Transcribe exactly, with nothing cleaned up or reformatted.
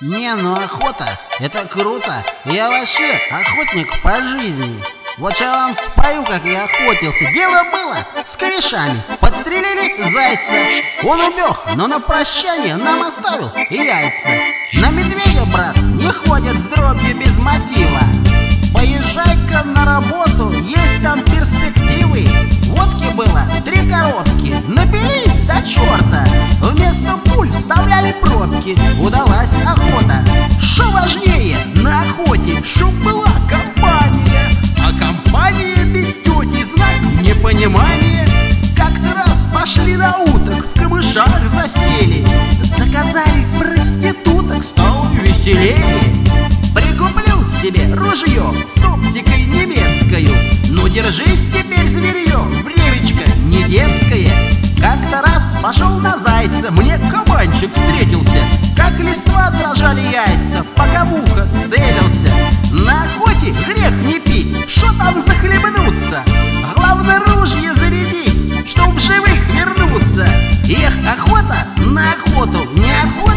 Не, ну охота — это круто. Я вообще охотник по жизни. Вот я вам спою, как я охотился. Дело было с корешами. Подстрелили зайца. Он убег, но на прощание нам оставил и яйца. На медведя, брат, не ходят с дробью без мотива. Поезжай-ка на работу, есть там перспективы. Водки было три коробки, напились до черта. Вместо пуль вставляли пробки. Удалась охота. Что важнее на охоте? Чтоб была компания. А компания без тети знак непонимания. Как-то раз пошли на уток, в камышах засели. Заказали проституток, стало веселее. Прикуплю себе ружье с оптикой немецкою. Ну держись теперь, зверье, времечко не детское. Как-то раз пошел на зайца, мне кабанчик встретился. Как листва дрожали яйца, пока в ухо целился. На охоте грех не пить, шо там захлебнуться. Главное ружье зарядить, чтоб в живых вернуться. Эх, охота на охоту, не охота